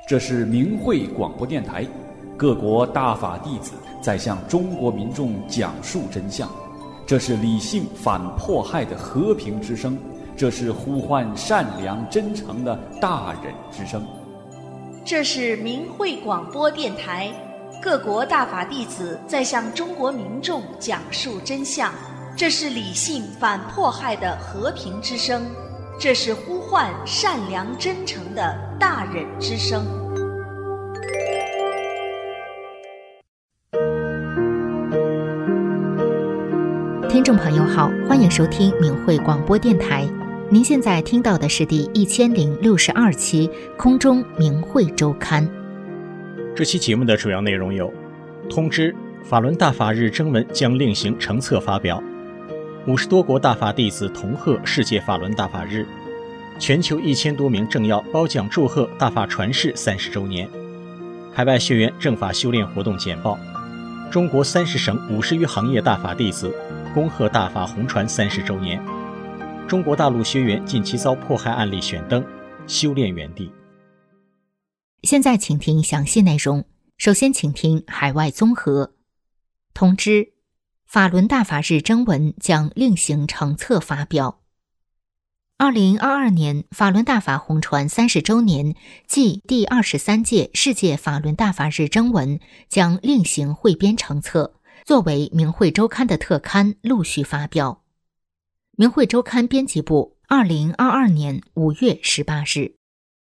这是明慧广播电台，各国大法弟子在向中国民众讲述真相。这是理性反迫害的和平之声，这是呼唤善良真诚的大忍之声。 这是明慧广播电台，各国大法弟子在向中国民众讲述真相。这是理性反迫害的和平之声，这是呼唤善良真诚的大忍之声。 听众朋友好，欢迎收听明慧广播电台。您现在听到的是第1062期空中明慧周刊。 这期节目的主要内容有：通知，法轮大法日征文将另行成册发表；50多国大法弟子同贺世界法轮大法日；全球1000多名政要褒奖祝贺大法传世30周年；海外学员正法修炼活动简报；中国30省50余行业大法弟子恭贺大法红传30周年；中国大陆学员近期遭迫害案例选灯，修炼园地。 现在请听详细内容。首先请听海外综合。通知，法轮大法日征文将另行成册发表。2022年法轮大法红传30周年暨第23届世界法轮大法日征文将另行汇编成册，作为明慧周刊的特刊陆续发表。明慧周刊编辑部2022年5月18日。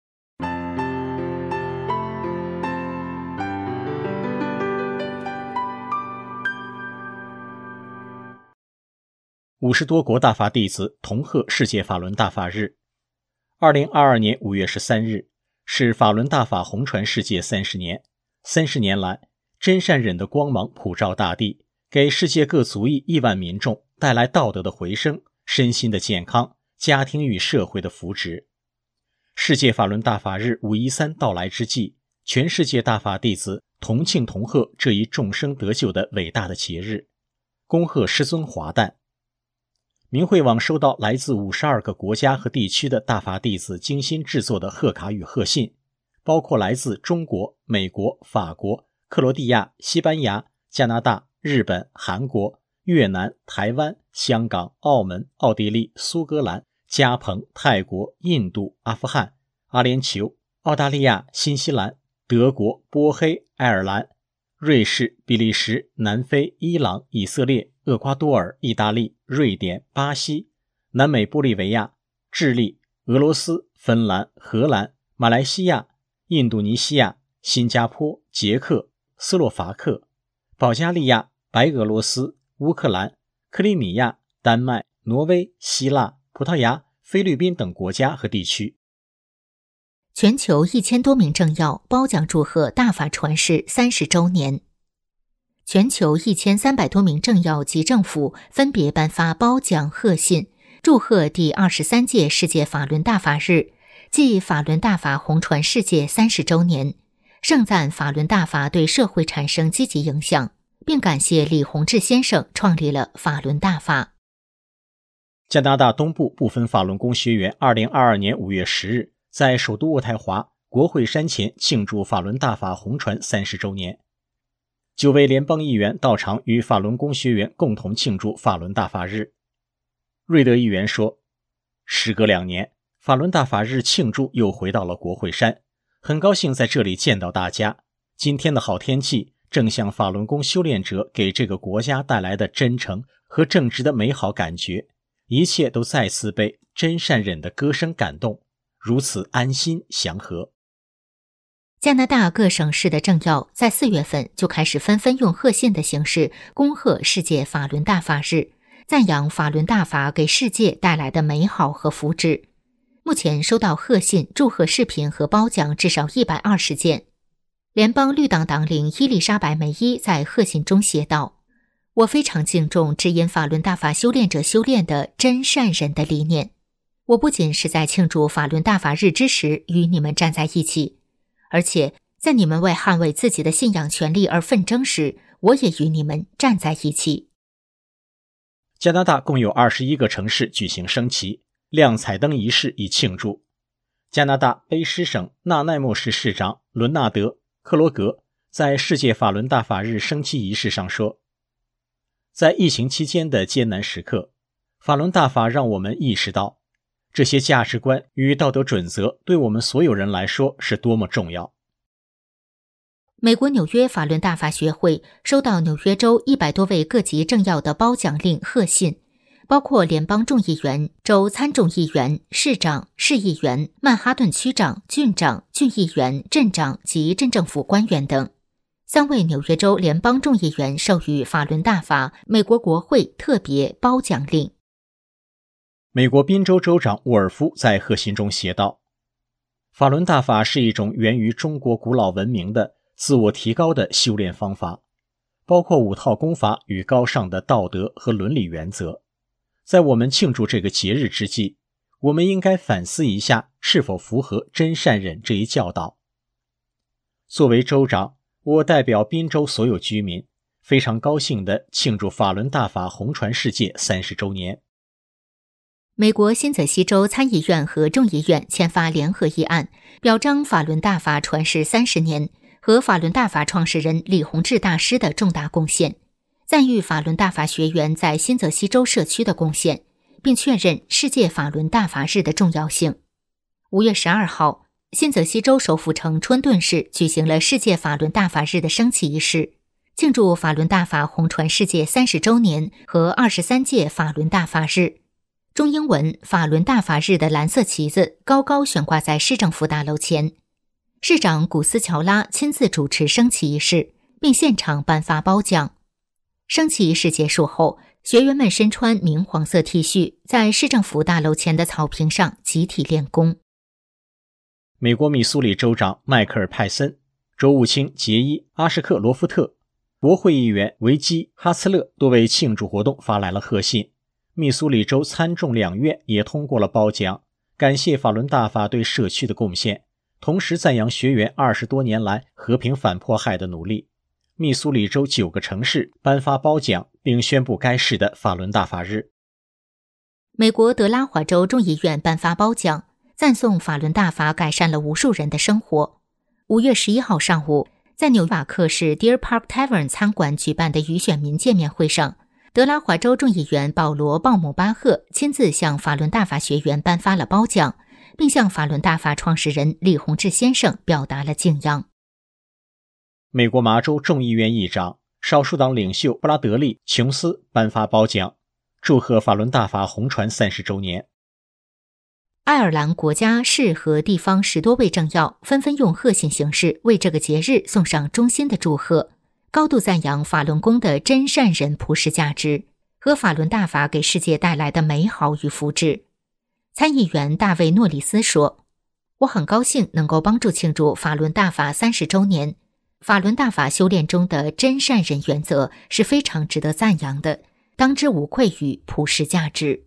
50多国大法弟子同贺世界法轮大法日。2022年5月13日是法轮大法红传世界30年。30年来，真善忍的光芒普照大地，给世界各族裔亿万民众带来道德的回升、身心的健康、家庭与社会的福祉。世界法轮大法日513到来之际，全世界大法弟子同庆同贺这一众生得救的伟大的节日，恭贺师尊华诞。明慧网收到来自52个国家和地区的大法弟子精心制作的贺卡与贺信，包括来自中国、美国、法国、克罗地亚、西班牙、加拿大、日本、韩国、越南、台湾、香港、澳门、奥地利、苏格兰、加蓬、泰国、印度、阿富汗、阿联酋、澳大利亚、新西兰、德国、波黑、爱尔兰、瑞士、比利时、南非、伊朗、以色列、厄瓜多尔、意大利、瑞典、巴西、南美玻利维亚、智利、俄罗斯、芬兰、荷兰、马来西亚、印度尼西亚、新加坡、捷克、斯洛伐克、保加利亚、白俄罗斯、乌克兰、克里米亚、丹麦、挪威、希腊、葡萄牙、菲律宾等国家和地区。 全球1000多名政要褒奖祝贺大法传世30周年。全球1300多名政要及政府分别颁发褒奖贺信，祝贺第23届世界法轮大法日暨法轮大法红传世界30周年，盛赞法轮大法对社会产生积极影响，并感谢李洪志先生创立了法轮大法。 加拿大东部部分法轮功学员2022年5月10日在首都渥太华国会山前庆祝法轮大法红传30周年。9位联邦议员到场与法轮功学员共同庆祝法轮大法日。瑞德议员说，时隔2年，法轮大法日庆祝又回到了国会山，很高兴在这里见到大家。今天的好天气正像法轮功修炼者给这个国家带来的真诚和正直的美好感觉，一切都再次被真善忍的歌声感动，如此安心祥和。 加拿大各省市的政要在4月份就开始纷纷用贺信的形式恭贺世界法轮大法日，赞扬法轮大法给世界带来的美好和福祉。目前收到贺信、祝贺视频和褒奖至少120件。联邦绿党党领伊丽莎白·梅伊在贺信中写道：“我非常敬重指引法轮大法修炼者修炼的真善忍的理念。我不仅是在庆祝法轮大法日之时与你们站在一起，而且在你们为捍卫自己的信仰权利而奋争时，我也与你们站在一起。” 加拿大共有21个城市举行升旗、亮彩灯仪式以庆祝。 加拿大卑诗省纳奈莫市市长伦纳德·克罗格在世界法轮大法日升旗仪式上说，在疫情期间的艰难时刻，法轮大法让我们意识到，这些价值观与道德准则对我们所有人来说是多么重要。 美国纽约法轮大法学会收到纽约州100多位各级政要的褒奖令贺信，包括联邦众议员、州参众议员、市长、市议员、曼哈顿区长、郡长、郡议员、镇长及镇政府官员等。3位纽约州联邦众议员授予法轮大法美国国会特别褒奖令。 美国宾州州长沃尔夫在贺信中写道，法轮大法是一种源于中国古老文明的自我提高的修炼方法，包括5套功法与高尚的道德和伦理原则。在我们庆祝这个节日之际，我们应该反思一下是否符合真善忍这一教导。作为州长，我代表宾州所有居民，非常高兴地庆祝法轮大法红传世界30周年。 美国新泽西州参议院和众议院签发联合议案，表彰法轮大法传世30年和法轮大法创始人李洪志大师的重大贡献，赞誉法轮大法学员在新泽西州社区的贡献，并确认世界法轮大法日的重要性。5月12号，新泽西州首府城春顿市举行了世界法轮大法日的升旗仪式，庆祝法轮大法红传世界30周年和23届法轮大法日。中英文法轮大法日的蓝色旗子高高悬挂在市政府大楼前。市长古斯乔拉亲自主持升旗仪式，并现场颁发褒奖。升旗仪式结束后，学员们身穿明黄色 T 恤，在市政府大楼前的草坪上集体练功。 美国密苏里州长迈克尔·派森、州务卿杰伊·阿什克罗夫特、国会议员维基·哈斯勒多为庆祝活动发来了贺信。密苏里州参众两院也通过了褒奖，感谢法轮大法对社区的贡献，同时赞扬学员20多年来和平反迫害的努力。密苏里州9个城市颁发褒奖，并宣布该市的法轮大法日。 美国德拉华州众议院颁发褒奖，赞颂法轮大法改善了无数人的生活。5月11号上午，在纽瓦克市 Deer Park Tavern 餐馆举办的与选民见面会上，德拉华州众议员保罗·鲍姆巴赫亲自向法轮大法学员颁发了褒奖，并向法轮大法创始人李洪志先生表达了敬仰。 美国麻州众议院议长、少数党领袖布拉德利·琼斯颁发褒奖，祝贺法轮大法红传30周年。 爱尔兰国家市和地方10多位政要纷纷用贺信形式为这个节日送上衷心的祝贺，高度赞扬法轮功的真善忍普世价值和法轮大法给世界带来的美好与福祉。参议员大卫·诺里斯说，我很高兴能够帮助庆祝法轮大法30周年。法轮大法修炼中的真善忍原则是非常值得赞扬的，当之无愧于普世价值。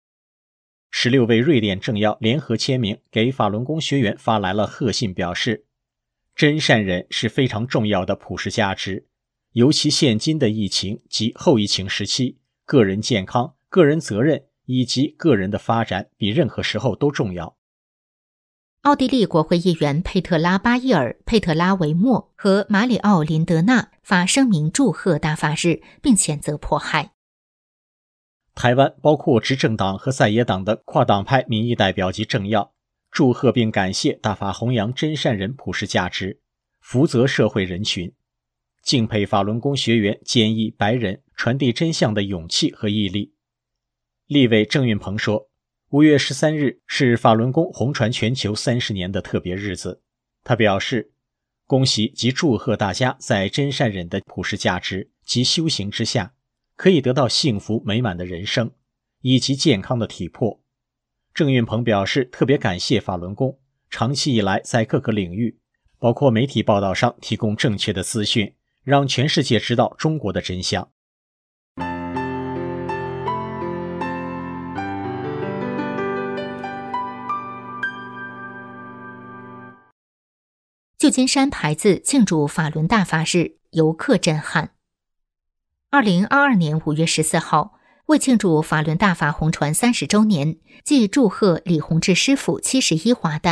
16位瑞典政要联合签名，给法轮功学员发来了贺信，表示真善忍是非常重要的普世价值，尤其现今的疫情及后疫情时期，个人健康、个人责任以及个人的发展比任何时候都重要。 奥地利国会议员佩特拉·巴伊尔、佩特拉·维莫和马里奥·林德纳发声明祝贺大法日，并谴责迫害。 台湾包括执政党和在野党的跨党派民意代表及政要祝贺并感谢大法弘扬真善忍普世价值，福泽社会人群，敬佩法轮功学员坚毅白忍传递真相的勇气和毅力。立委郑运鹏说，5月13日是法轮功红传全球30年的特别日子。他表示，恭喜及祝贺大家在真善忍的普世价值及修行之下，可以得到幸福美满的人生，以及健康的体魄。郑运鹏表示，特别感谢法轮功长期以来在各个领域，包括媒体报道上提供正确的资讯，让全世界知道中国的真相。 旧金山牌子庆祝法轮大法日，游客震撼。2022年5月14号，为庆祝法轮大法红传30周年，暨祝贺李洪志师傅71华诞，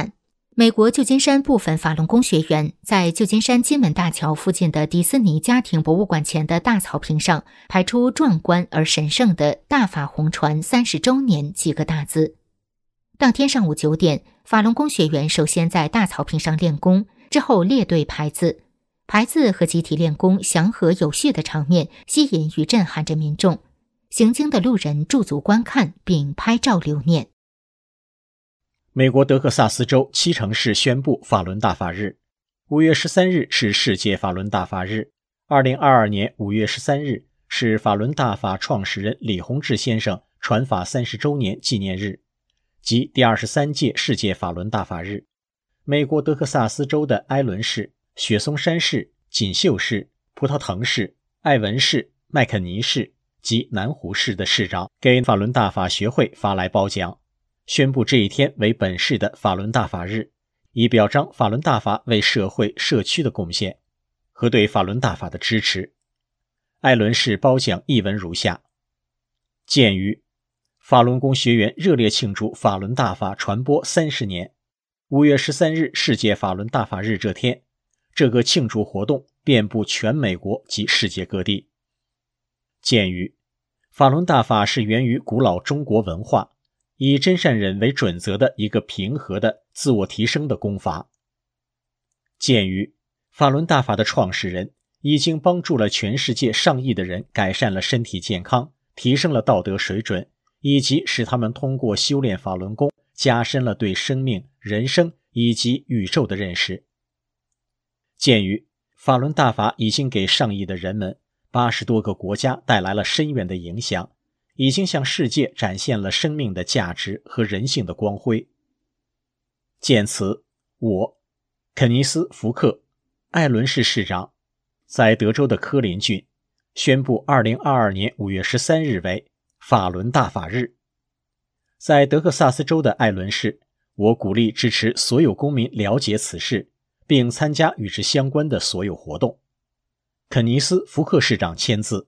美国旧金山部分法轮功学员在旧金山金门大桥附近的迪斯尼家庭博物馆前的大草坪上排出壮观而神圣的大法红传30周年几个大字。当天上午9点，法轮功学员首先在大草坪上练功，之后列队排字。排字和集体练功祥和有序的场面吸引与震撼着民众，行经的路人驻足观看并拍照留念。 美国德克萨斯州7城市宣布法轮大法日。5月13日是世界法轮大法日。2022年5月13日是法轮大法创始人李洪志先生传法30周年纪念日，即第23届世界法轮大法日。美国德克萨斯州的埃伦市、雪松山市、锦绣市、葡萄藤市、艾文市、麦肯尼市及南湖市的市长给法轮大法学会发来褒奖，宣布这一天为本市的法轮大法日，以表彰法轮大法为社会社区的贡献和对法轮大法的支持。艾伦市褒奖译文如下：鉴于法轮功学员热烈庆祝法轮大法传播30年，5月13日世界法轮大法日这天，这个庆祝活动遍布全美国及世界各地。鉴于法轮大法是源于古老中国文化，以真善忍为准则的一个平和的自我提升的功法。鉴于法轮大法的创始人已经帮助了全世界上亿的人改善了身体健康，提升了道德水准，以及使他们通过修炼法轮功加深了对生命、人生以及宇宙的认识。鉴于法轮大法已经给上亿的人们80多个国家带来了深远的影响，已经向世界展现了生命的价值和人性的光辉。鉴此，我肯尼斯·福克，艾伦市市长，在德州的科林郡宣布2022年5月13日为法轮大法日。在德克萨斯州的艾伦市，我鼓励支持所有公民了解此事，并参加与之相关的所有活动。肯尼斯·福克市长签字。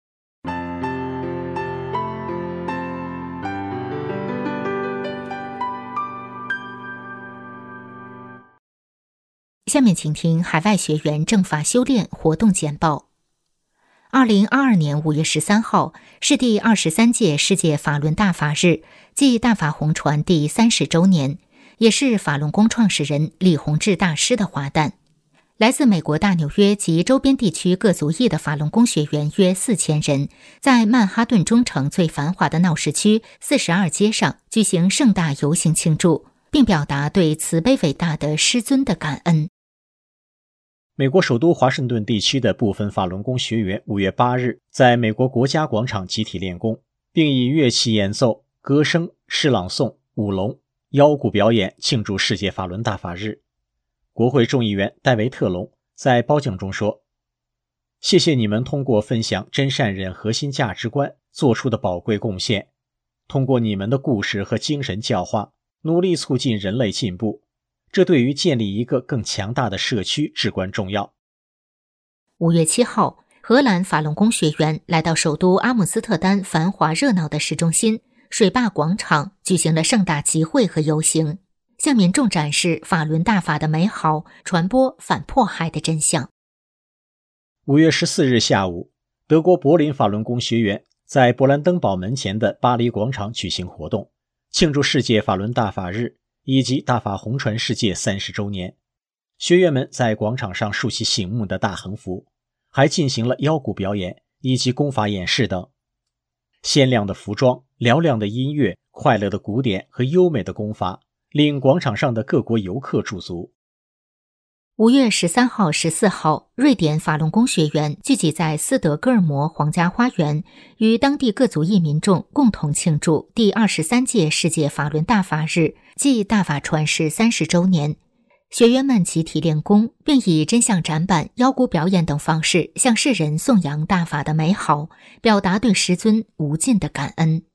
下面请听海外学员正法修炼活动简报。2022年5月13号是第23届世界法轮大法日，即大法红传第30周年，也是法轮功创始人李洪志大师的华诞。来自美国大纽约及周边地区各族裔的法轮功学员约4000人，在曼哈顿中城最繁华的闹市区42街上举行盛大游行庆祝，并表达对慈悲伟大的师尊的感恩。 美国首都华盛顿地区的部分法轮功学员5月8日在美国国家广场集体练功，并以乐器演奏、歌声、诗朗诵、舞龙、腰鼓表演庆祝世界法轮大法日。国会众议员戴维特龙在褒奖中说：谢谢你们通过分享真善忍核心价值观做出的宝贵贡献，通过你们的故事和精神教化，努力促进人类进步，这对于建立一个更强大的社区至关重要。 5月7号，荷兰法轮功学员来到首都阿姆斯特丹繁华热闹的市中心水坝广场，举行了盛大集会和游行，向民众展示法轮大法的美好，传播反迫害的真相。 5月14日下午，德国柏林法轮功学员在勃兰登堡门前的巴黎广场举行活动，庆祝世界法轮大法日以及大法红传世界30周年。学员们在广场上竖起醒目的大横幅，还进行了腰鼓表演以及功法演示等。鲜亮的服装、嘹亮的音乐、快乐的鼓点和优美的功法令广场上的各国游客驻足。 5月13号、14号，瑞典法轮功学员聚集在斯德哥尔摩皇家花园，与当地各族裔民众共同庆祝第23届世界法轮大法日，即大法传世30周年。学员们集体练功，并以真相展板、腰鼓表演等方式向世人颂扬大法的美好，表达对师尊无尽的感恩。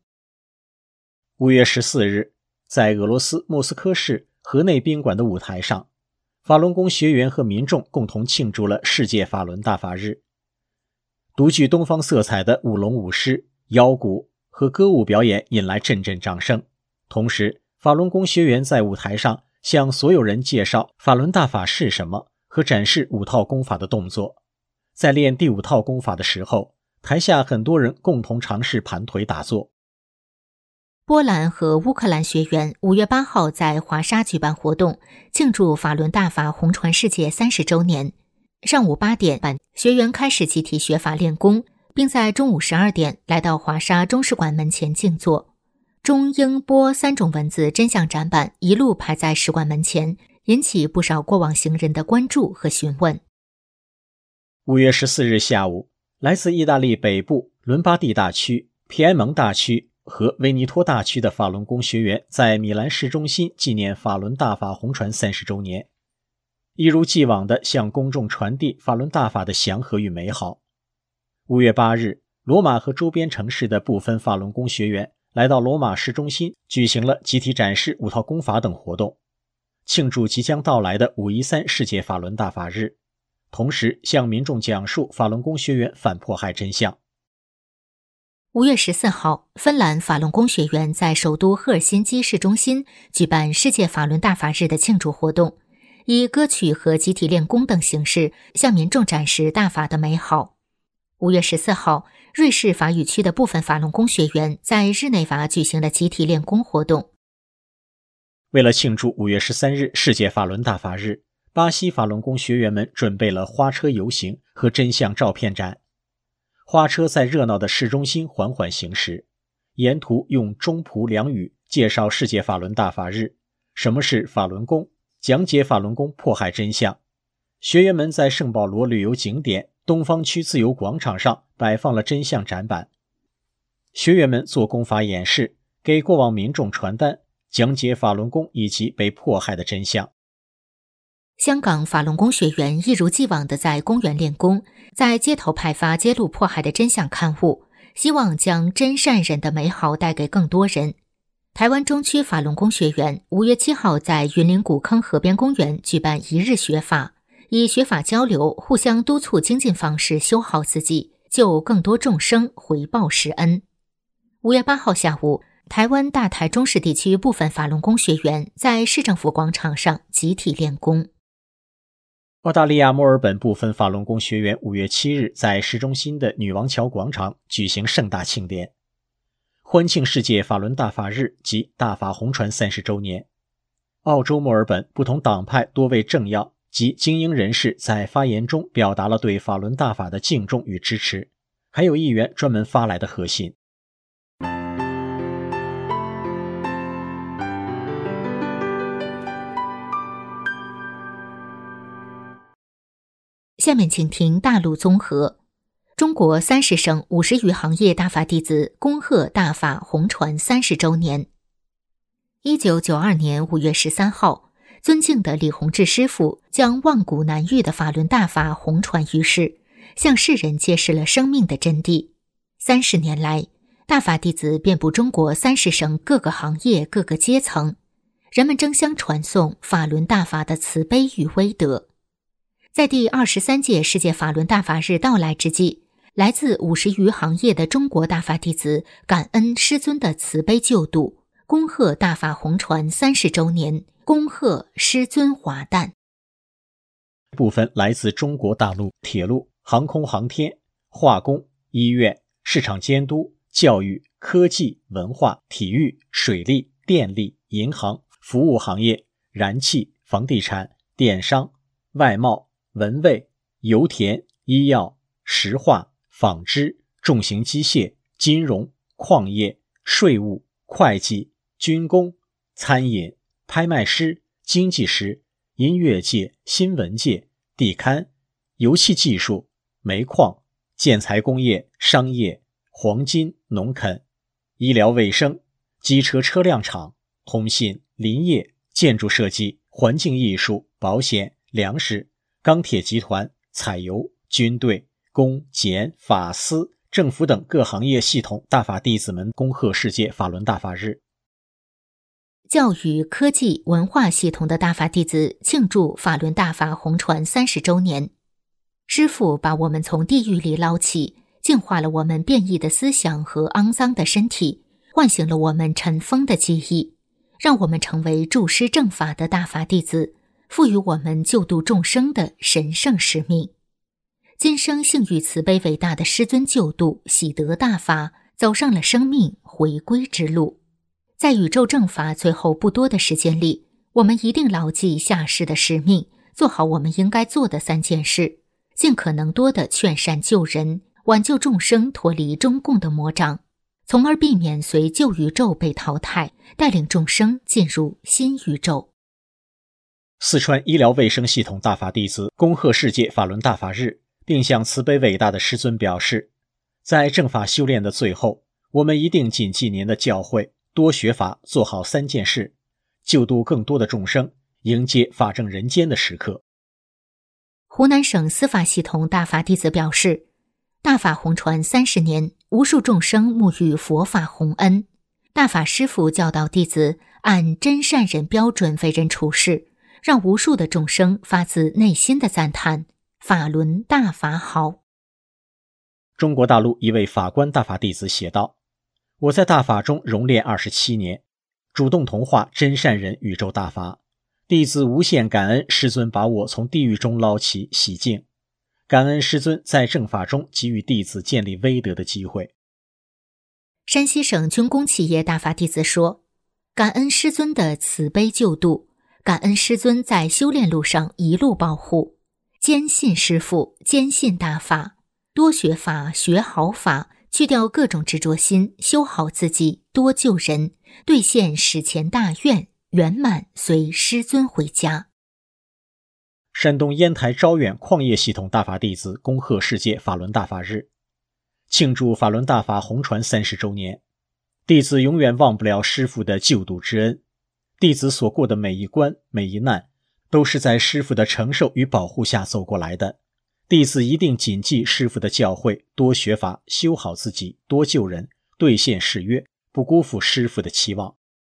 5月14日，在俄罗斯莫斯科市河内宾馆的舞台上，法轮功学员和民众共同庆祝了世界法轮大法日。独具东方色彩的舞龙舞狮、腰鼓和歌舞表演引来阵阵掌声，同时法轮功学员在舞台上向所有人介绍法轮大法是什么和展示5套功法的动作。在练第5套功法的时候，台下很多人共同尝试盘腿打坐。 波兰和乌克兰学员5月8号在华沙举办活动，庆祝法轮大法红传世界30周年。上午8点半，学员开始集体学法练功，并在中午12点来到华沙中使馆门前静坐。中英波3种文字真相展板一路排在使馆门前，引起不少过往行人的关注和询问。 5月14日下午，来自意大利北部伦巴第大区、皮埃蒙大区和维尼托大区的法轮功学员在米兰市中心纪念法轮大法红传30周年，一如既往地向公众传递法轮大法的祥和与美好。5月8日，罗马和周边城市的部分法轮功学员来到罗马市中心，举行了集体展示5套功法等活动，庆祝即将到来的513世界法轮大法日，同时向民众讲述法轮功学员反迫害真相。 5月14号，芬兰法轮功学员在首都赫尔辛基市中心举办世界法轮大法日的庆祝活动，以歌曲和集体练功等形式向民众展示大法的美好。5月14号，瑞士法语区的部分法轮功学员在日内瓦举行了集体练功活动。 为了庆祝5月13日世界法轮大法日，巴西法轮功学员们准备了花车游行和真相照片展。花车在热闹的市中心缓缓行驶，沿途用中葡两语介绍世界法轮大法日，什么是法轮功，讲解法轮功迫害真相。学员们在圣保罗旅游景点东方区自由广场上摆放了真相展板，学员们做功法演示，给过往民众传单，讲解法轮功以及被迫害的真相。 香港法轮功学员一如既往地在公园练功，在街头派发揭露迫害的真相刊物，希望将真善忍的美好带给更多人。台湾中区法轮功学员5月7号在云林古坑河边公园举办1日学法，以学法交流、互相督促精进方式修好自己，救更多众生，回报师恩。5月8号下午，台湾大台中市地区部分法轮功学员在市政府广场上集体练功。 澳大利亚墨尔本部分法轮功学员5月7日在市中心的女王桥广场举行盛大庆典，欢庆世界法轮大法日及大法红传30周年。澳洲墨尔本不同党派多位政要及精英人士在发言中表达了对法轮大法的敬重与支持，还有议员专门发来的贺信。 下面请听大陆综合。中国30省50余行业大法弟子恭贺大法红传30周年。1992年5月13号，尊敬的李洪志师父将万古难遇的法轮大法红传于世，向世人揭示了生命的真谛。30年来，大法弟子遍布中国30省各个行业各个阶层，人们争相传颂法轮大法的慈悲与威德。在第23届世界法轮大法日到来之际，来自50余行业的中国大法弟子感恩师尊的慈悲救度，恭贺大法红传30周年，恭贺师尊华诞。 部分来自中国大陆铁路、航空航天、化工、医院、市场监督、教育、科技、文化、体育、水利、电力、银行、服务行业、燃气、房地产、电商、外贸、文卫、油田、医药、石化、纺织、重型机械、金融、矿业、税务、会计、军工、餐饮、拍卖师、经济师、音乐界、新闻界、地勘、油气技术、煤矿、建材工业、商业、黄金、农垦、医疗卫生、机车车辆厂、通信、林业、建筑设计、环境艺术、保险、粮食、钢铁集团、采油、军队、公检、法司、政府等各行业系统大法弟子们恭贺世界法轮大法日。 教育、科技、文化系统的大法弟子庆祝法轮大法红传30周年。师父把我们从地狱里捞起，净化了我们变异的思想和肮脏的身体，唤醒了我们尘封的记忆， 让我们成为助师正法的大法弟子，赋予我们救度众生的神圣使命。今生幸遇慈悲伟大的师尊救度，喜得大法，走上了生命回归之路。在宇宙正法最后不多的时间里，我们一定牢记下世的使命，做好我们应该做的3件事，尽可能多的劝善救人，挽救众生脱离中共的魔掌，从而避免随旧宇宙被淘汰，带领众生进入新宇宙。 四川医疗卫生系统大法弟子恭贺世界法轮大法日，并向慈悲伟大的师尊表示，在正法修炼的最后，我们一定谨记您的教诲，多学法，做好3件事，救度更多的众生，迎接法正人间的时刻。 湖南省司法系统大法弟子表示，大法弘传30年，无数众生沐浴佛法洪恩，大法师父教导弟子按真善人标准为人处事，让无数的众生发自内心的赞叹法轮大法好。 中国大陆一位法官大法弟子写道，我在大法中熔炼27年，主动同化真善人宇宙大法，弟子无限感恩师尊把我从地狱中捞起洗净，感恩师尊在正法中给予弟子建立威德的机会。 山西省军工企业大法弟子说，感恩师尊的慈悲救度，感恩师尊在修炼路上一路保护，坚信师父，坚信大法，多学法，学好法，去掉各种执着心，修好自己，多救人，兑现史前大愿，圆满随师尊回家。 山东烟台招远矿业系统大法弟子恭贺世界法轮大法日，庆祝法轮大法弘传30周年，弟子永远忘不了师父的救度之恩，弟子所过的每一关每一难，都是在师父的承受与保护下走过来的。弟子一定谨记师父的教诲，多学法，修好自己，多救人，兑现誓约，不辜负师父的期望。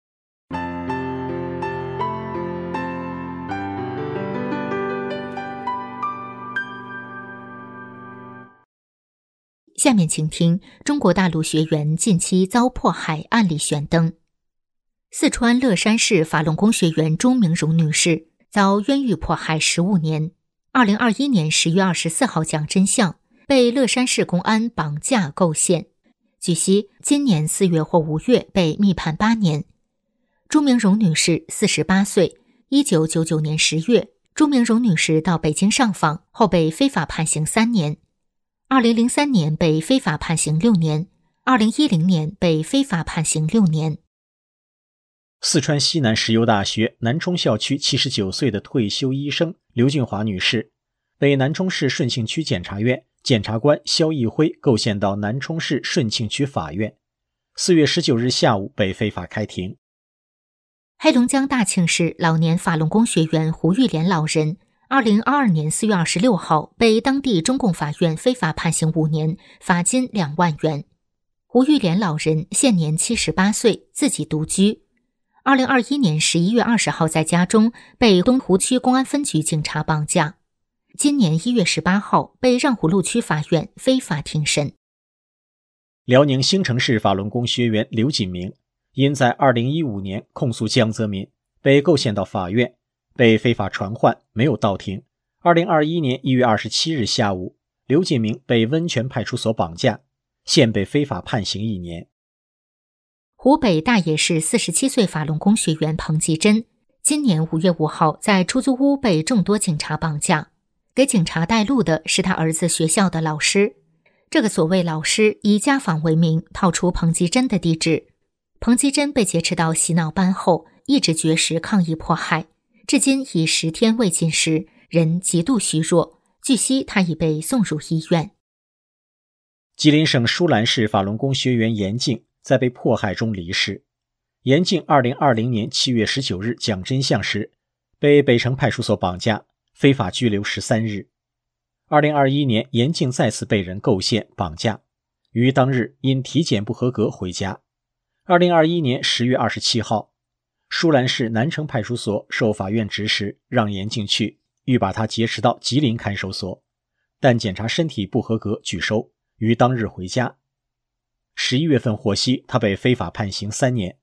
下面请听中国大陆学员近期遭迫害案例选灯。四川乐山市法轮功学员朱明荣女士遭冤狱迫害15年，2021年10月24号讲真相，被乐山市公安绑架构陷。据悉，今年4月或5月被密判8年。朱明荣女士48岁，1999年10月，朱明荣女士到北京上访后被非法判刑3年。2003年被非法判刑6年，2010年被非法判刑6年。 四川西南石油大学南充校区79岁的退休医生刘俊华女士，被南充市顺庆区检察院检察官肖义辉构陷到南充市顺庆区法院，4月19日下午被非法开庭。 黑龙江大庆市老年法轮功学员胡玉莲老人2022年4月26号被当地中共法院非法判刑5年，罚金2万元。胡玉莲老人现年78岁，自己独居。2021年11月20号在家中被东湖区公安分局警察绑架，今年1月18号被让湖路区法院非法庭审。 辽宁兴城市法轮功学员刘锦明因在2015年控诉江泽民，被构陷到法院，被非法传唤，没有到庭。2021年1月27日下午，刘锦明被温泉派出所绑架，现被非法判刑1年。 湖北大冶市47岁法轮功学员彭继珍，今年5月5号在出租屋被众多警察绑架，给警察带路的是他儿子学校的老师。这个所谓老师以家访为名，套出彭继珍的地址。彭继珍被劫持到洗脑班后，一直绝食抗议迫害，至今已10天未进食，人极度虚弱。据悉，他已被送入医院。 吉林省舒兰市法轮功学员严静在被迫害中离世。严静2020年7月19日讲真相时，被北城派出所绑架，非法拘留13日。2021年，严静再次被人构陷绑架，于当日因体检不合格回家。2021年10月27号，舒兰市南城派出所受法院指使让严静去，欲把他劫持到吉林看守所，但检查身体不合格拒收，于当日回家。11月份获悉他被非法判刑3年，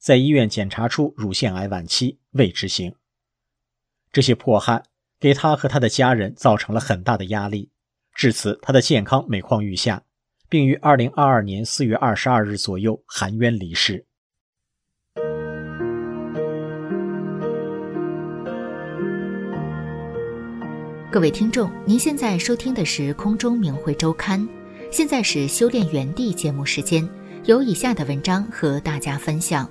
在医院检查出乳腺癌晚期，未执行。这些迫害给他和他的家人造成了很大的压力，至此他的健康每况愈下，并于2022年4月22日左右含冤离世。 各位听众，您现在收听的是空中明慧周刊，现在是修炼原地节目时间，有以下的文章和大家分享。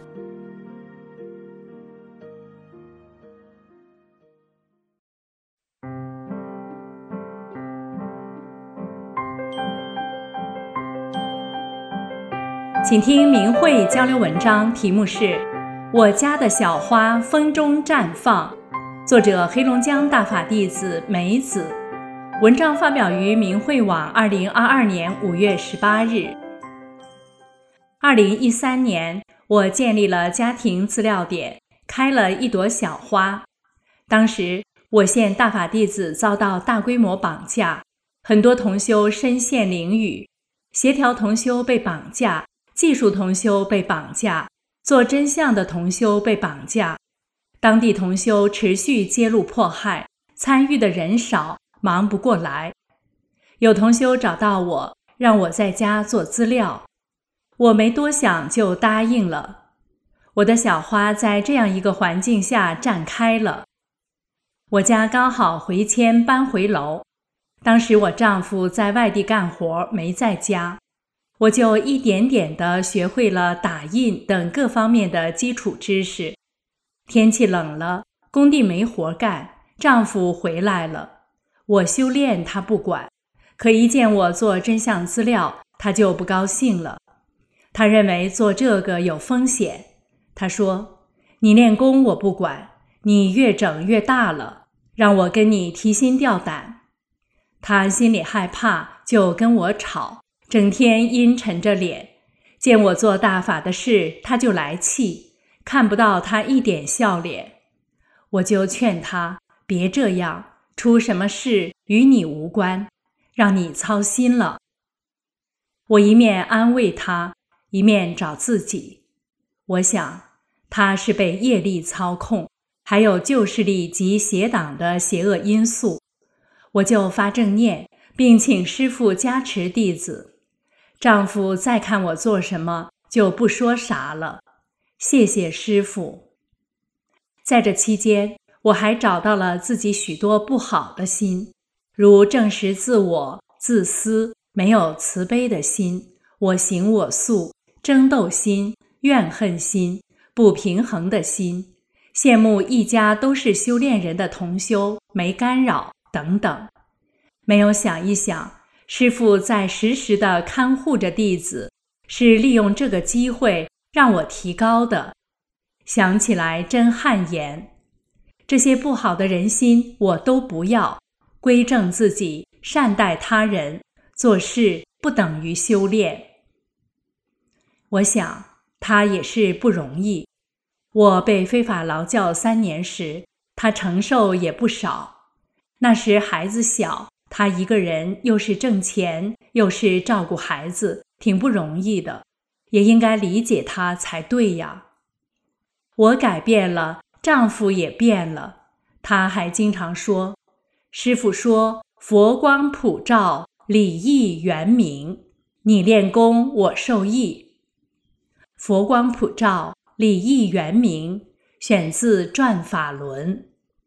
请听明慧交流文章，题目是《我家的小花风中绽放》，作者黑龙江大法弟子梅子。文章发表于明慧网2022年5月18日。2013年，我建立了家庭资料点，开了一朵小花。当时，我县大法弟子遭到大规模绑架，很多同修身陷囹圄，协调同修被绑架，技术同修被绑架，做真相的同修被绑架，当地同修持续揭露迫害，参与的人少，忙不过来。有同修找到我，让我在家做资料，我没多想就答应了。我的小花在这样一个环境下绽开了。我家刚好回迁搬回楼，当时我丈夫在外地干活，没在家。我就一点点地学会了打印等各方面的基础知识。天气冷了，工地没活干，丈夫回来了，我修炼他不管，可一见我做真相资料，他就不高兴了。他认为做这个有风险，他说：“你练功我不管，你越整越大了，让我跟你提心吊胆。”他心里害怕，就跟我吵。整天阴沉着脸，见我做大法的事，他就来气，看不到他一点笑脸。我就劝他别这样，出什么事与你无关，让你操心了。我一面安慰他，一面找自己。我想他是被业力操控，还有旧势力及邪党的邪恶因素。我就发正念，并请师父加持弟子。丈夫再看我做什么，就不说啥了。谢谢师父。在这期间，我还找到了自己许多不好的心，如证实自我、自私、没有慈悲的心、我行我素、争斗心、怨恨心、不平衡的心、羡慕一家都是修炼人的同修，没干扰等等。没有想一想，师父在时时地看护着弟子，是利用这个机会让我提高的。想起来真汗颜。这些不好的人心我都不要，归正自己，善待他人，做事不等于修炼。我想他也是不容易。我被非法劳教3年时，他承受也不少。那时孩子小，他一个人又是挣钱，又是照顾孩子，挺不容易的，也应该理解他才对呀。我改变了，丈夫也变了。他还经常说，师父说佛光普照，理义圆明，你练功，我受益。佛光普照，理义圆明，选自《转法轮》。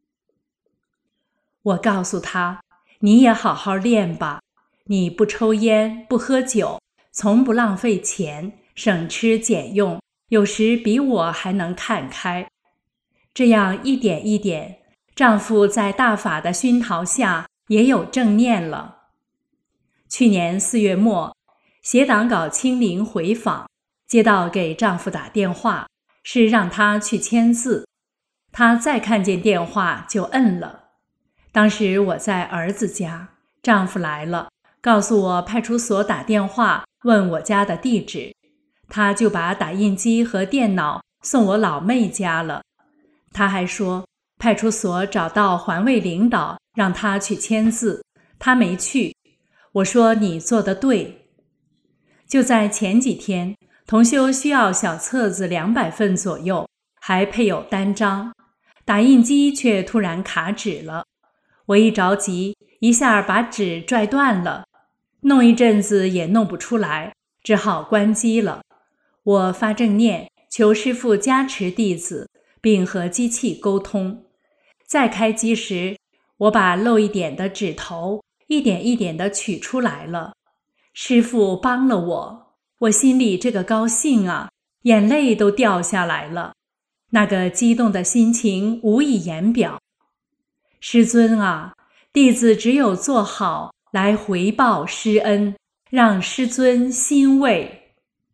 我告诉他，你也好好练吧，你不抽烟，不喝酒，从不浪费钱，省吃俭用，有时比我还能看开。这样一点一点，丈夫在大法的熏陶下也有正念了。去年4月末，邪党搞清零回访，接到给丈夫打电话，是让他去签字。他再看见电话就摁了。当时我在儿子家，丈夫来了，告诉我派出所打电话问我家的地址，他就把打印机和电脑送我老妹家了。他还说派出所找到环卫领导让他去签字，他没去。我说你做得对。就在前几天， 同修需要小册子200份左右，还配有单张，打印机却突然卡纸了。我一着急，一下把纸拽断了，弄一阵子也弄不出来，只好关机了。我发正念，求师父加持弟子，并和机器沟通。再开机时，我把漏一点的纸头一点一点地取出来了。师父帮了我，我心里这个高兴啊，眼泪都掉下来了，那个激动的心情无以言表。师尊啊，弟子只有做好来回报师恩，让师尊欣慰。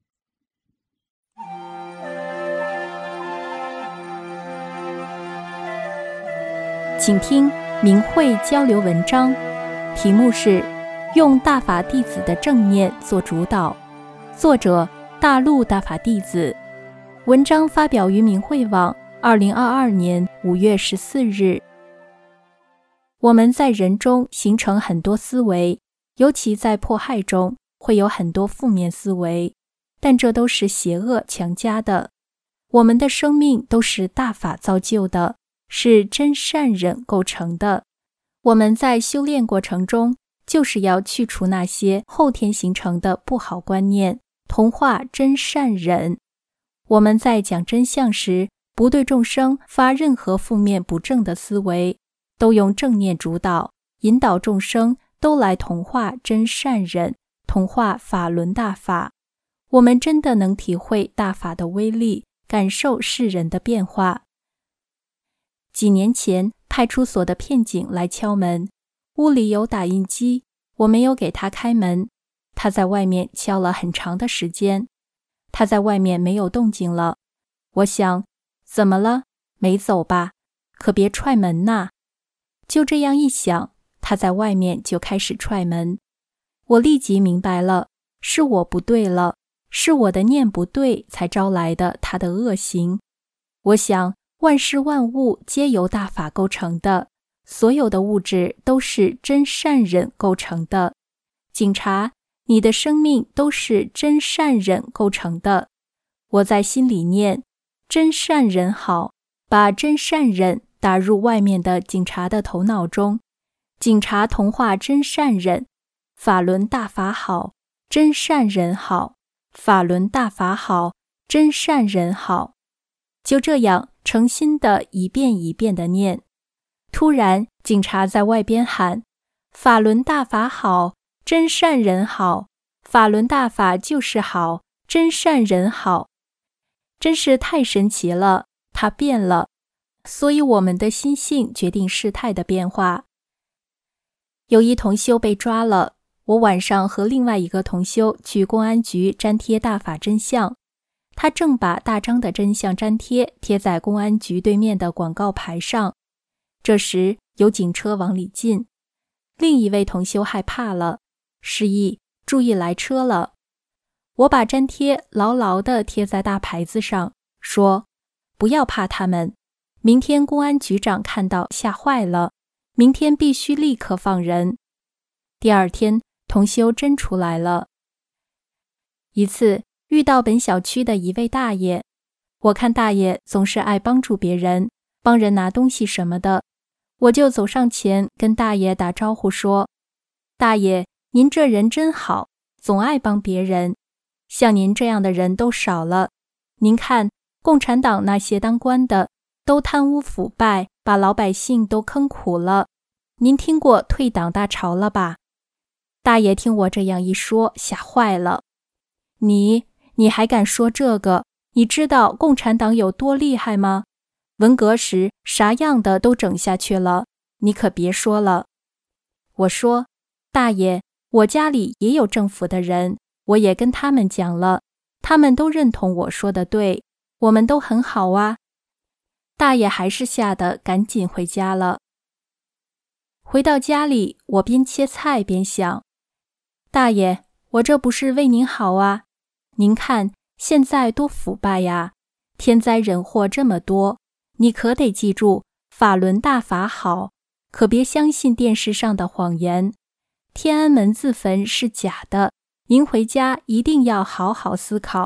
请听明慧交流文章，题目是用大法弟子的正念做主导，作者大陆大法弟子。文章发表于明慧网2022年5月14日。我们在人中形成很多思维，尤其在迫害中会有很多负面思维，但这都是邪恶强加的。我们的生命都是大法造就的，是真善忍构成的。我们在修炼过程中，就是要去除那些后天形成的不好观念，同化真善忍。我们在讲真相时，不对众生发任何负面不正的思维，都用正念主导，引导众生都来同化真善忍，同化法轮大法。我们真的能体会大法的威力，感受世人的变化。几年前，派出所的片警来敲门，屋里有打印机，我没有给他开门，他在外面敲了很长的时间。他在外面没有动静了，我想，怎么了？没走吧？可别踹门呐！就这样一想，他在外面就开始踹门。我立即明白了，是我不对了，是我的念不对才招来的他的恶行。我想，万事万物皆由大法构成的，所有的物质都是真善忍构成的。警察，你的生命都是真善忍构成的。我在心里念，真善忍好，把真善忍打入外面的警察的头脑中，警察同化真善忍，法轮大法好，真善忍好，法轮大法好，真善忍好。就这样诚心的一遍一遍的念。突然，警察在外边喊：法轮大法好，真善忍好，法轮大法就是好，真善忍好。真是太神奇了，它变了。所以我们的心性决定事态的变化。有一同修被抓了，我晚上和另外一个同修去公安局粘贴大法真相，他正把大张的真相粘贴贴在公安局对面的广告牌上。这时有警车往里进，另一位同修害怕了，示意注意来车了。我把粘贴牢牢地贴在大牌子上，说不要怕他们，明天公安局长看到吓坏了，明天必须立刻放人。第二天同修真出来了。一次遇到本小区的一位大爷，我看大爷总是爱帮助别人，帮人拿东西什么的，我就走上前跟大爷打招呼说：大爷，您这人真好，总爱帮别人，像您这样的人都少了。您看，共产党那些当官的都贪污腐败，把老百姓都坑苦了。您听过退党大潮了吧？大爷听我这样一说，吓坏了。你还敢说这个？你知道共产党有多厉害吗？文革时啥样的都整下去了，你可别说了。我说，大爷，我家里也有政府的人，我也跟他们讲了，他们都认同我说的对，我们都很好啊。大爷还是吓得赶紧回家了。回到家里，我边切菜边想，大爷，我这不是为您好啊，您看现在多腐败呀，天灾人祸这么多，你可得记住法轮大法好，可别相信电视上的谎言，天安门自焚是假的，您回家一定要好好思考，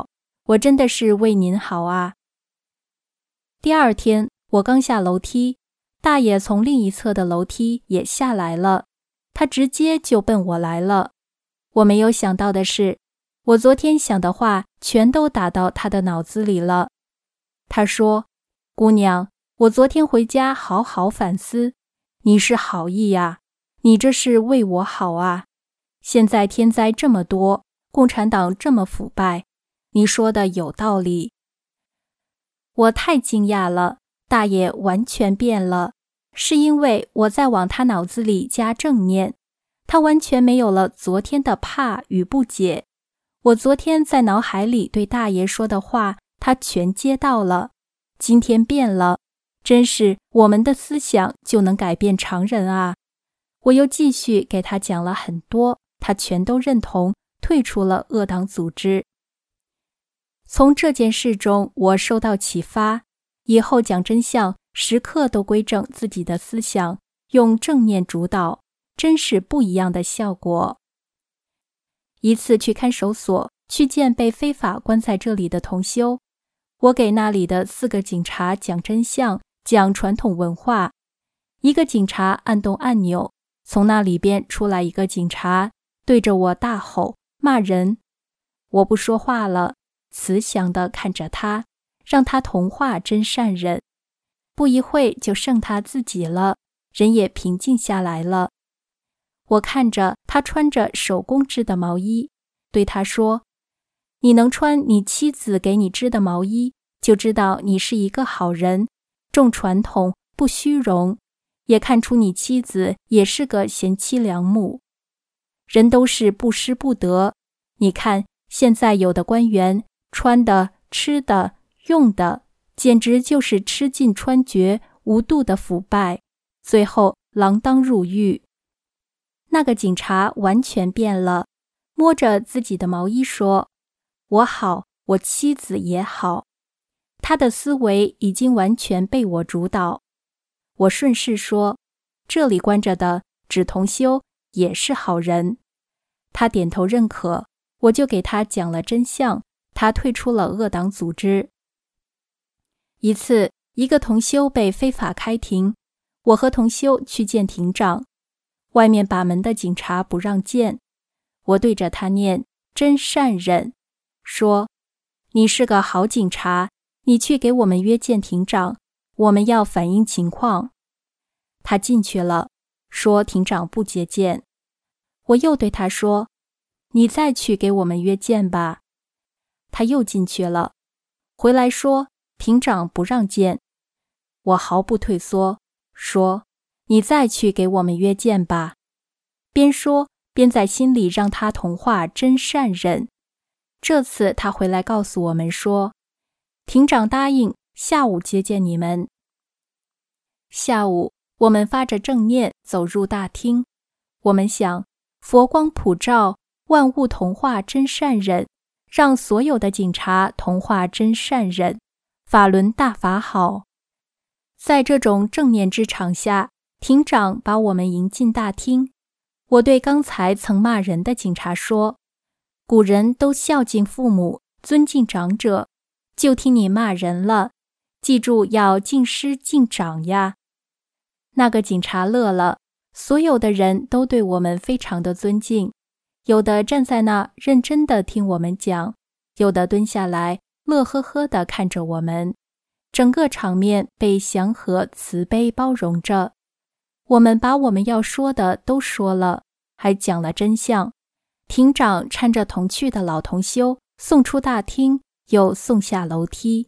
我真的是为您好啊。第二天，我刚下楼梯，大爷从另一侧的楼梯也下来了，他直接就奔我来了。我没有想到的是，我昨天想的话全都打到他的脑子里了。他说：姑娘，我昨天回家好好反思，你是好意呀，你这是为我好啊。现在天灾这么多，共产党这么腐败，你说的有道理。我太惊讶了，大爷完全变了，是因为我在往他脑子里加正念，他完全没有了昨天的怕与不解。我昨天在脑海里对大爷说的话，他全接到了。今天变了，真是我们的思想就能改变常人啊。我又继续给他讲了很多，他全都认同，退出了恶党组织。从这件事中，我受到启发，以后讲真相，时刻都规正自己的思想，用正念主导，真是不一样的效果。一次去看守所，去见被非法关在这里的同修，我给那里的4个警察讲真相，讲传统文化。一个警察按动按钮，从那里边出来一个警察，对着我大吼骂人。我不说话了，慈祥地看着他，让他同化真善忍。不一会就剩他自己了，人也平静下来了。我看着他穿着手工织的毛衣，对他说：你能穿你妻子给你织的毛衣，就知道你是一个好人，重传统，不虚荣，也看出你妻子也是个贤妻良母。人都是不失不得，你看现在有的官员穿的、吃的、用的，简直就是吃尽穿绝，无度的腐败，最后锒铛入狱。那个警察完全变了，摸着自己的毛衣说：我好，我妻子也好。他的思维已经完全被我主导。我顺势说：这里关着的指同修也是好人。他点头认可，我就给他讲了真相，他退出了恶党组织。一次，一个同修被非法开庭，我和同修去见庭长，外面把门的警察不让见。我对着他念真善忍，说：你是个好警察，你去给我们约见庭长，我们要反映情况。他进去了，说庭长不接见。我又对他说：你再去给我们约见吧。他又进去了，回来说庭长不让见。我毫不退缩，说：你再去给我们约见吧。边说边在心里让他同化真善忍。这次他回来告诉我们说，庭长答应下午接见你们。下午我们发着正念走入大厅，我们想佛光普照，万物同化真善忍，让所有的警察同化真善忍，法轮大法好。在这种正念之场下，庭长把我们迎进大厅。我对刚才曾骂人的警察说：古人都孝敬父母，尊敬长者，就听你骂人了，记住要敬师敬长呀。那个警察乐了，所有的人都对我们非常的尊敬，有的站在那认真的听我们讲，有的蹲下来乐呵呵地看着我们，整个场面被祥和慈悲包容着。我们把我们要说的都说了，还讲了真相。庭长搀着同去的老同修送出大厅，又送下楼梯。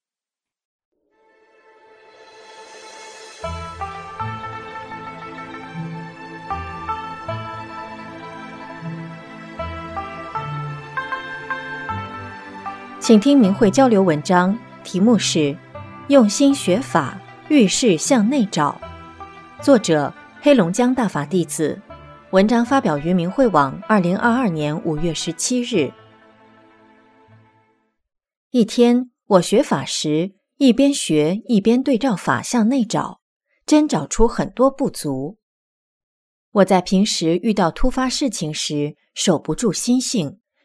请听明慧交流文章，题目是用心学法，遇事向内找，作者黑龙江大法弟子，文章发表于明慧网2022年5月17日。一天，我学法时，一边学一边对照法向内找，真找出很多不足。我在平时遇到突发事情时，守不住心性，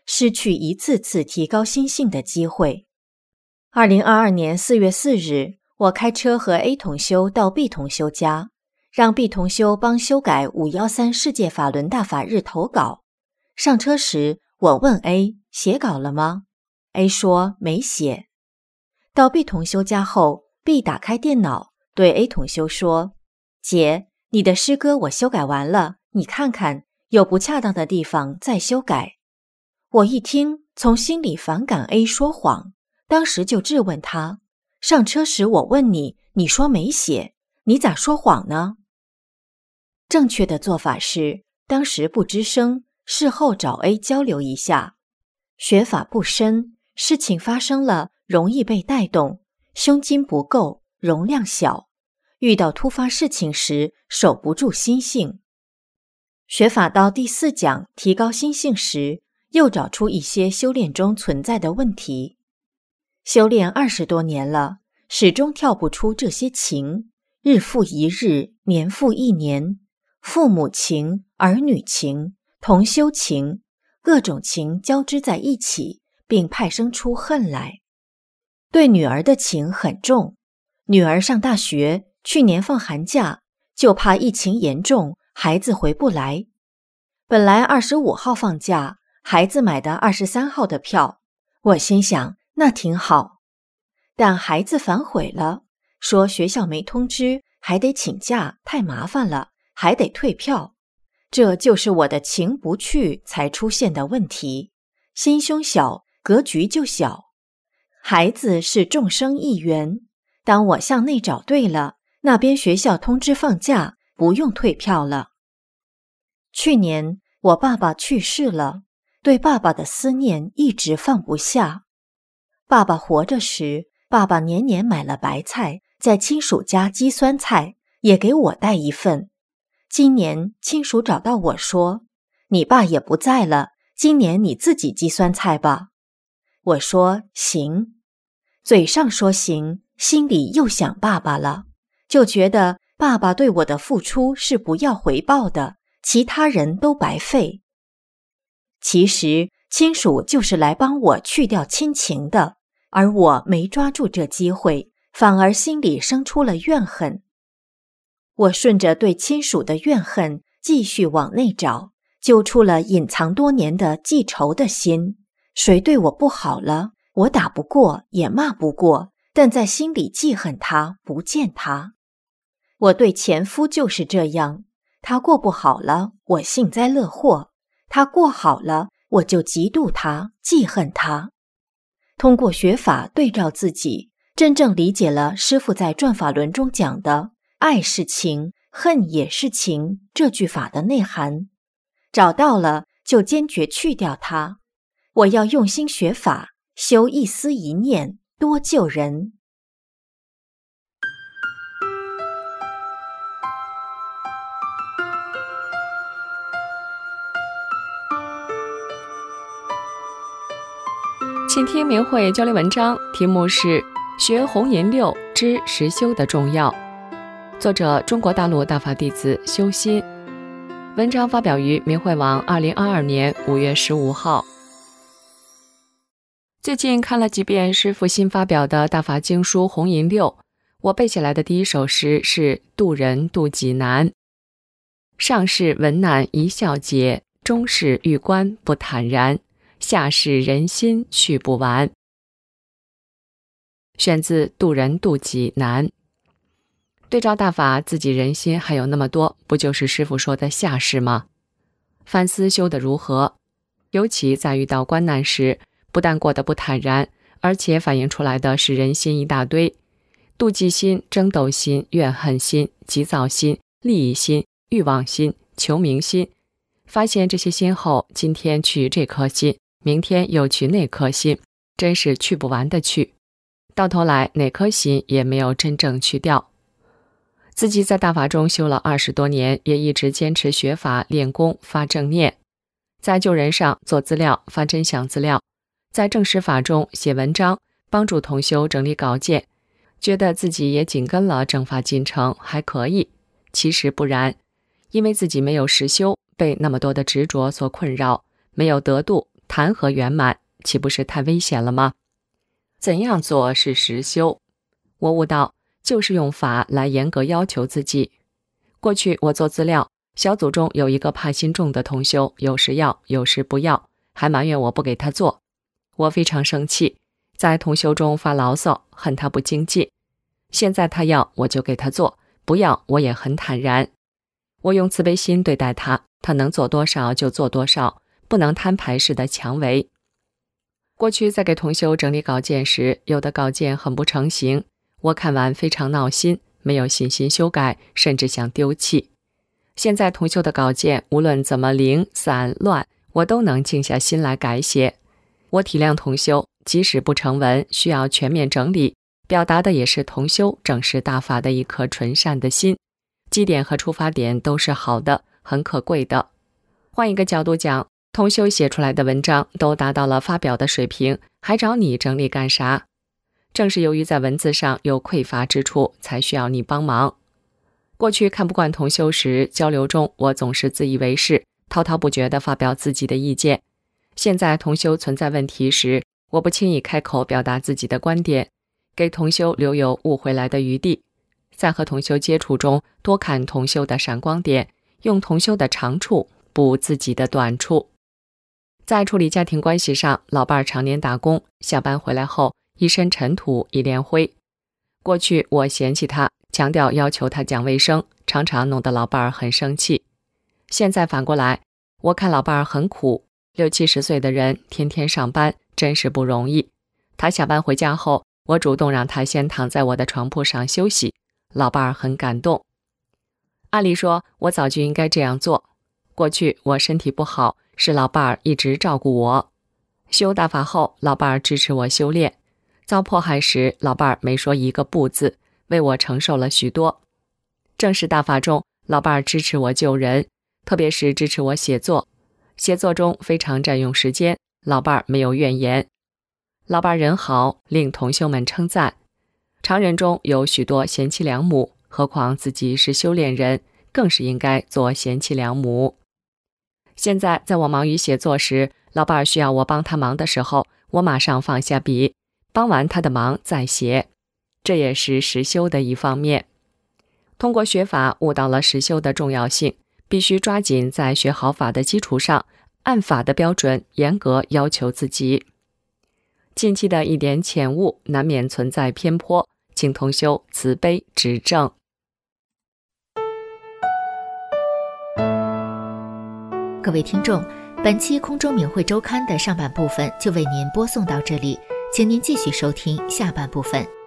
失去一次次提高心性的机会。2022年4月4日，我开车和 A 同修到 B 同修家，让 B 同修帮修改513世界法轮大法日投稿。上车时，我问 A 写稿了吗？ A 说没写。到 B 同修家后， B 打开电脑对 A 同修说，姐，你的诗歌我修改完了，你看看，有不恰当的地方再修改。我一听，从心里反感 A 说谎，当时就质问他，上车时我问你，你说没写，你咋说谎呢？正确的做法是，当时不吱声，事后找 A 交流一下。学法不深，事情发生了，容易被带动，胸襟不够，容量小，遇到突发事情时守不住心性。学法到第4讲提高心性时，又找出一些修炼中存在的问题。修炼20多年了，始终跳不出这些情，日复一日，年复一年，父母情、儿女情、同修情，各种情交织在一起，并派生出恨来。对女儿的情很重，女儿上大学，去年放寒假，就怕疫情严重，孩子回不来。本来25号放假，孩子买的23号的票，我心想那挺好。但孩子反悔了，说学校没通知，还得请假，太麻烦了，还得退票。这就是我的情不去才出现的问题，心胸小，格局就小。孩子是众生一员，当我向内找对了，那边学校通知放假，不用退票了。去年我爸爸去世了，对爸爸的思念一直放不下。爸爸活着时，爸爸年年买了白菜，在亲属家积酸菜，也给我带一份。今年亲属找到我说，你爸也不在了，今年你自己积酸菜吧。我说行，嘴上说行，心里又想爸爸了，就觉得爸爸对我的付出是不要回报的，其他人都白费。其实亲属就是来帮我去掉亲情的，而我没抓住这机会，反而心里生出了怨恨。我顺着对亲属的怨恨继续往内找，揪出了隐藏多年的记仇的心。谁对我不好了，我打不过也骂不过，但在心里记恨他，不见他。我对前夫就是这样，他过不好了，我幸灾乐祸；他过好了，我就嫉妒他，记恨他。通过学法对照自己，真正理解了师父在转法轮中讲的爱是情，恨也是情这句法的内涵。找到了，就坚决去掉它。我要用心学法，修一思一念，多救人。 请听明慧交流文章，题目是学红银六知实修的重要，作者中国大陆大法弟子修心。文章发表于明慧网2022年5月15号。最近看了几遍师父新发表的大法经书红银六，我背起来的第一首诗是渡人渡己难。上士闻难一笑解，中士遇关不坦然，下士人心去不完。选自渡人渡己难。对照大法，自己人心还有那么多，不就是师父说的下士吗？反思修得如何，尤其在遇到关难时，不但过得不坦然，而且反映出来的是人心一大堆，妒忌心、争斗心、怨恨心、急躁心、利益心、欲望心、求名心。发现这些心后，今天去这颗心，明天又去那颗心，真是去不完的去，到头来哪颗心也没有真正去掉。自己在大法中修了20多年，也一直坚持学法练功发正念，在救人上做资料发真相资料，在正实法中写文章，帮助同修整理稿件，觉得自己也紧跟了正法进程，还可以。其实不然，因为自己没有实修，被那么多的执着所困扰，没有得度， 谈何圆满，岂不是太危险了吗？怎样做是实修？我悟到，就是用法来严格要求自己。过去我做资料，小组中有一个怕心重的同修，有时要，有时不要，还埋怨我不给他做。我非常生气，在同修中发牢骚，恨他不精进。现在他要，我就给他做，不要，我也很坦然。我用慈悲心对待他，他能做多少就做多少，不能摊牌式的强为。过去在给同修整理稿件时，有的稿件很不成形，我看完非常闹心，没有信心修改，甚至想丢弃。现在同修的稿件无论怎么零散乱，我都能静下心来改写。我体谅同修，即使不成文，需要全面整理，表达的也是同修正视大法的一颗纯善的心，基点和出发点都是好的，很可贵的。换一个角度讲，同修写出来的文章都达到了发表的水平，还找你整理干啥？正是由于在文字上有匮乏之处，才需要你帮忙。过去看不惯同修时，交流中我总是自以为是，滔滔不绝地发表自己的意见。现在同修存在问题时，我不轻易开口表达自己的观点，给同修留有误会来的余地。在和同修接触中，多看同修的闪光点，用同修的长处补自己的短处。在处理家庭关系上，老伴儿常年打工，下班回来后一身尘土一脸灰。过去我嫌弃他，强调要求他讲卫生，常常弄得老伴儿很生气。现在反过来，我看老伴儿很苦，60、70岁的人天天上班，真是不容易。他下班回家后，我主动让他先躺在我的床铺上休息，老伴儿很感动。按理说，我早就应该这样做。过去我身体不好，是老伴儿一直照顾我。修大法后，老伴儿支持我修炼。遭迫害时，老伴儿没说一个不字，为我承受了许多。正式大法中，老伴儿支持我救人，特别是支持我写作。写作中非常占用时间，老伴儿没有怨言。老伴儿人好，令同修们称赞。常人中有许多贤妻良母，何况自己是修炼人，更是应该做贤妻良母。现在在我忙于写作时，老伴儿需要我帮他忙的时候，我马上放下笔，帮完他的忙再写，这也是实修的一方面。通过学法悟到了实修的重要性，必须抓紧在学好法的基础上，按法的标准严格要求自己。近期的一点浅悟难免存在偏颇，请同修慈悲指正。 各位听众，本期空中明慧周刊的上半部分就为您播送到这里，请您继续收听下半部分。